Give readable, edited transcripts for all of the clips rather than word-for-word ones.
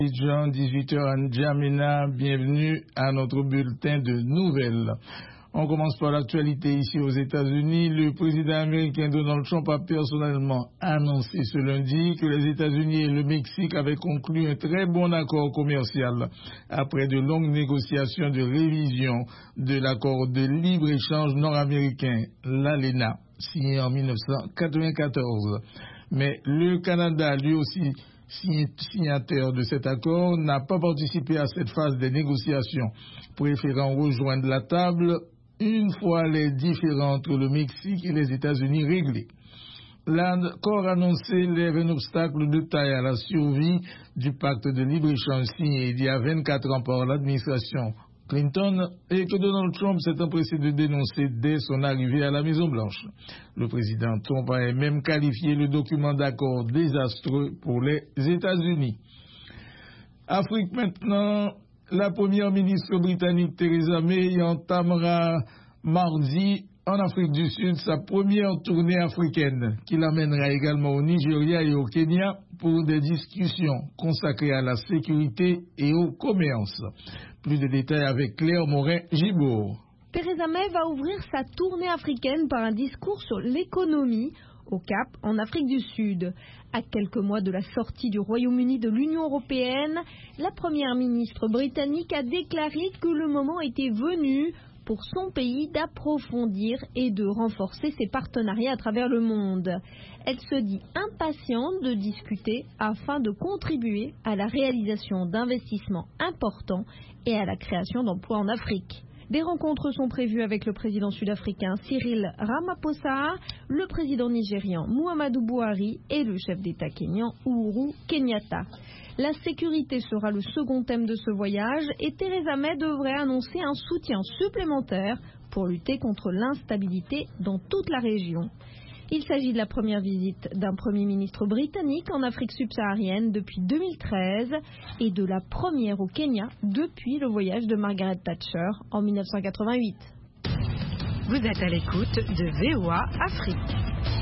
Jean, 18h à N'Djamena, bienvenue à notre bulletin de nouvelles. On commence par l'actualité ici aux États-Unis. Le président américain Donald Trump a personnellement annoncé ce lundi que les États-Unis et le Mexique avaient conclu un très bon accord commercial après de longues négociations de révision de l'accord de libre-échange nord-américain, l'ALENA, signé en 1994. Mais le Canada, lui aussi signataire de cet accord, n'a pas participé à cette phase des négociations, préférant rejoindre la table une fois les différends entre le Mexique et les États-Unis réglés. L'accord annoncé lève un obstacle de taille à la survie du pacte de libre-échange signé il y a 24 ans par l'administration Clinton et que Donald Trump s'est empressé de dénoncer dès son arrivée à la Maison-Blanche. Le président Trump a même qualifié le document d'accord désastreux pour les États-Unis. Afrique maintenant. La première ministre britannique Theresa May entamera mardi en Afrique du Sud sa première tournée africaine qui l'amènera également au Nigeria et au Kenya pour des discussions consacrées à la sécurité et au commerce. Plus de détails avec Claire Morin-Gibour. Theresa May va ouvrir sa tournée africaine par un discours sur l'économie au Cap, en Afrique du Sud. À quelques mois de la sortie du Royaume-Uni de l'Union européenne, la première ministre britannique a déclaré que le moment était venu pour son pays d'approfondir et de renforcer ses partenariats à travers le monde. Elle se dit impatiente de discuter afin de contribuer à la réalisation d'investissements importants et à la création d'emplois en Afrique. Des rencontres sont prévues avec le président sud-africain Cyril Ramaphosa, le président nigérian Muhammadu Buhari et le chef d'État kényan Uhuru Kenyatta. La sécurité sera le second thème de ce voyage et Theresa May devrait annoncer un soutien supplémentaire pour lutter contre l'instabilité dans toute la région. Il s'agit de la première visite d'un Premier ministre britannique en Afrique subsaharienne depuis 2013 et de la première au Kenya depuis le voyage de Margaret Thatcher en 1988. Vous êtes à l'écoute de VOA Afrique.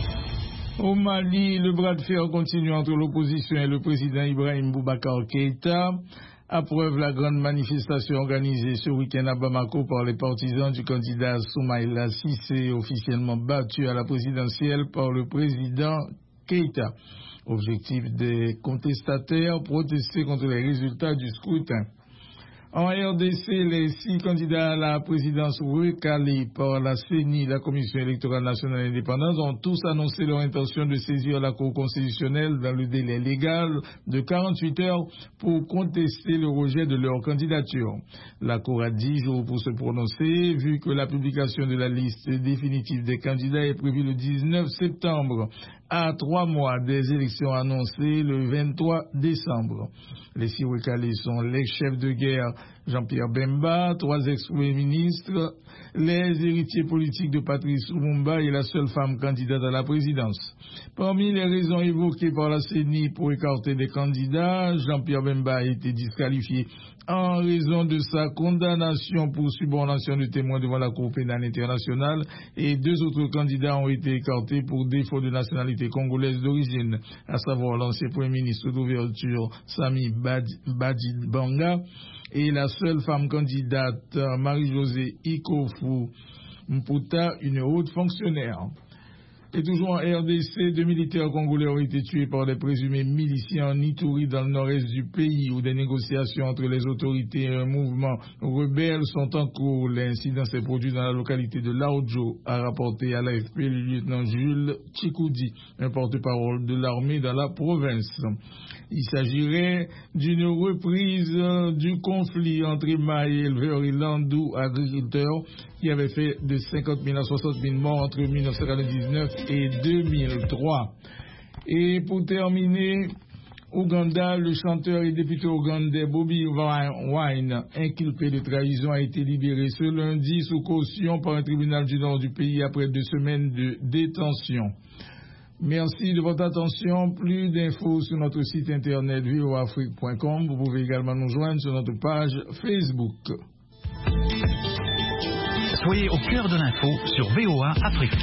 Au Mali, le bras de fer continue entre l'opposition et le président Ibrahim Boubacar Keïta. À preuve la grande manifestation organisée ce week-end à Bamako par les partisans du candidat Soumaïla Cissé, officiellement battu à la présidentielle par le président Keïta. Objectif des contestataires, protester contre les résultats du scrutin. En RDC, les 6 candidats à la présidence recalés par la CENI, la Commission électorale nationale indépendante, ont tous annoncé leur intention de saisir la Cour constitutionnelle dans le délai légal de 48 heures pour contester le rejet de leur candidature. La Cour a 10 jours pour se prononcer, vu que la publication de la liste définitive des candidats est prévue le 19 septembre, à 3 mois des élections annoncées le 23 décembre. Les 6 recalés sont l'ex-chef de guerre Jean-Pierre Bemba, 3 ex-premiers ministres, les héritiers politiques de Patrice Lumumba et la seule femme candidate à la présidence. Parmi les raisons évoquées par la CENI pour écarter des candidats, Jean-Pierre Bemba a été disqualifié en raison de sa condamnation pour subornation de témoins devant la Cour pénale internationale et 2 autres candidats ont été écartés pour défaut de nationalité congolaise d'origine, à savoir l'ancien Premier ministre d'ouverture Sami Badibanga et la seule femme candidate Marie-Josée Ikofu Mputa, une haute fonctionnaire. Et toujours en RDC, 2 militaires congolais ont été tués par des présumés miliciens en Ituri dans le nord-est du pays où des négociations entre les autorités et un mouvement rebelle sont en cours. L'incident s'est produit dans la localité de Laodjo, a rapporté à l'AFP le lieutenant Jules Chikoudi, un porte-parole de l'armée dans la province. Il s'agirait d'une reprise du conflit entre Maï, éleveurs et Landou, agriculteurs, qui avait fait de 50 000 à 60 000 morts entre 1999 et 2003. Et pour terminer, Ouganda, le chanteur et député ougandais Bobby Wine, inculpé de trahison, a été libéré ce lundi sous caution par un tribunal du nord du pays après 2 semaines de détention. Merci de votre attention. Plus d'infos sur notre site internet voafrique.com. Vous pouvez également nous joindre sur notre page Facebook. Soyez au cœur de l'info sur VOA Afrique.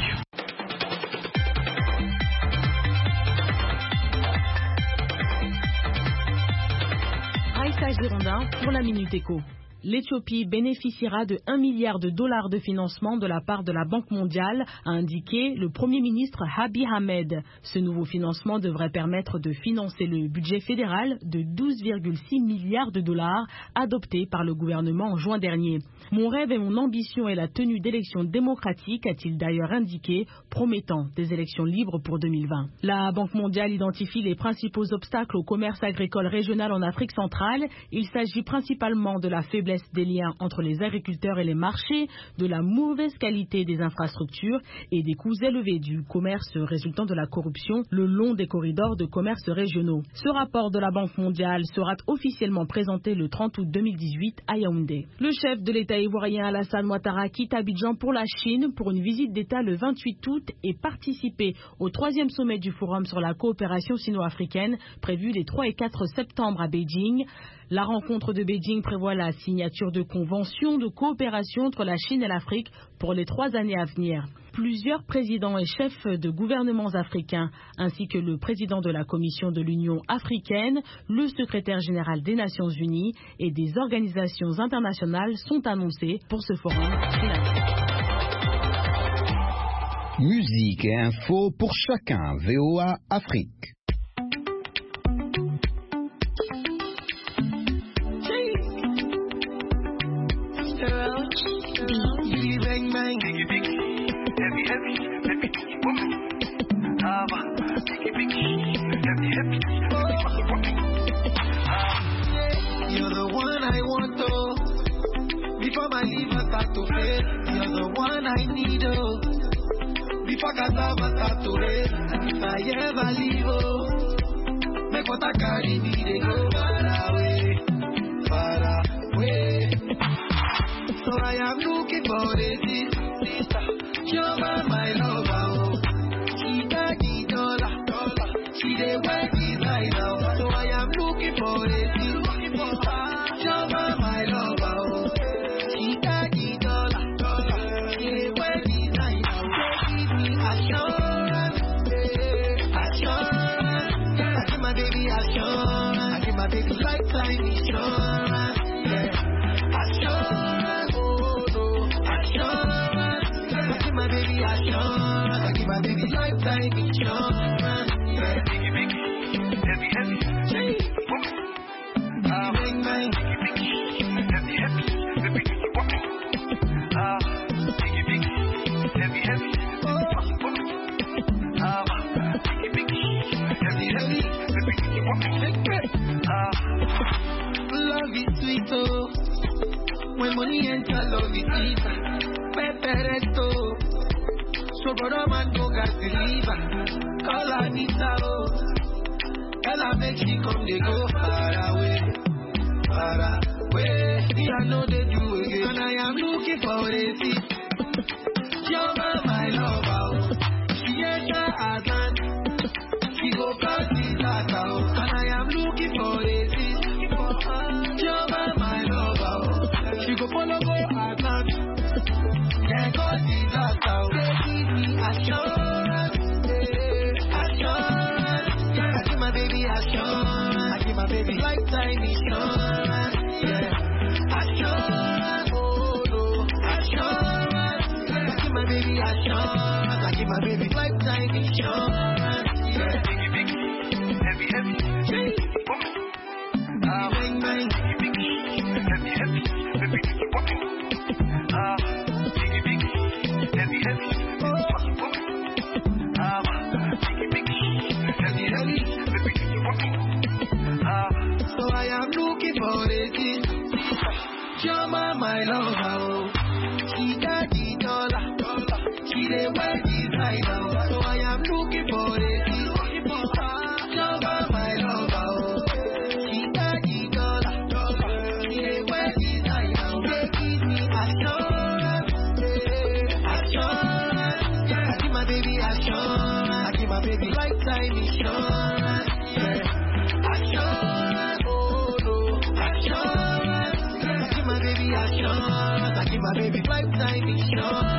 Maïssa Girondin pour la Minute Éco. L'Éthiopie bénéficiera de 1 milliard de dollars de financement de la part de la Banque mondiale, a indiqué le Premier ministre Abiy Ahmed. Ce nouveau financement devrait permettre de financer le budget fédéral de 12,6 milliards de dollars adopté par le gouvernement en juin dernier. Mon rêve et mon ambition est la tenue d'élections démocratiques, a-t-il d'ailleurs indiqué, promettant des élections libres pour 2020. La Banque mondiale identifie les principaux obstacles au commerce agricole régional en Afrique centrale. Il s'agit principalement de la faiblesse des liens entre les agriculteurs et les marchés, de la mauvaise qualité des infrastructures et des coûts élevés du commerce résultant de la corruption le long des corridors de commerce régionaux. Ce rapport de la Banque mondiale sera officiellement présenté le 30 août 2018 à Yaoundé. Le chef de l'État ivoirien Alassane Ouattara quitte Abidjan pour la Chine pour une visite d'État le 28 août et participer au 3e sommet du Forum sur la coopération sino-africaine prévu les 3 et 4 septembre à Beijing. La rencontre de Beijing prévoit la signature de conventions de coopération entre la Chine et l'Afrique pour les 3 années à venir. Plusieurs présidents et chefs de gouvernements africains, ainsi que le président de la Commission de l'Union africaine, le secrétaire général des Nations Unies et des organisations internationales sont annoncés pour ce forum climatique. Musique et info pour chacun. VOA Afrique. You're the one I want, oh. Before my liver start to fail, you're the one I need, oh. Before cassava start to rain, and if I ever leave, oh, make what I carry me, they go far away, far away. So I am looking for a sister, you're my lover, oh. She got the dollar, she the white designer. So I am looking for a sister, you're my lover, oh. She got the dollar, she the white designer. Give me assurance, assurance. I give my baby assurance, I give my baby lifetime insurance, yeah. Assurance, oh no, assurance. I give my baby assurance, I give my baby lifetime insurance, yeah. Heavy, heavy, heavy. Love is sweet, oh. When money enter, love is sweet. Pepereto. So brother man go gas deliver. Call Anita, oh. Ella make she come, they go far away, far away. Me I know they do again, and I am looking for a seat. You're my lover, she enter Atlant, she go past the Zata, and I am looking for a seat. You're my lover, she go follow go Atlant, can't go the Zata. They give me assurance, assurance. I give my baby assurance, I give my baby lifetime insurance, yeah. Assurance, oh no, assurance. I give my baby assurance, I give my baby lifetime insurance, yeah. Heavy, heavy, heavy. Bang, bang. Heavy, heavy, heavy. Heavy, heavy. So I am looking for a king. You're my lover, oh. She got the dollar, she the white designer. So I am looking for a king. You're my lover, oh. She got the dollar, she the white designer. They give me assurance, assurance. I give my baby assurance, I give my baby lifetime insurance, yeah. Assurance, oh no, assurance. I give my baby assurance, I give my baby lifetime insurance.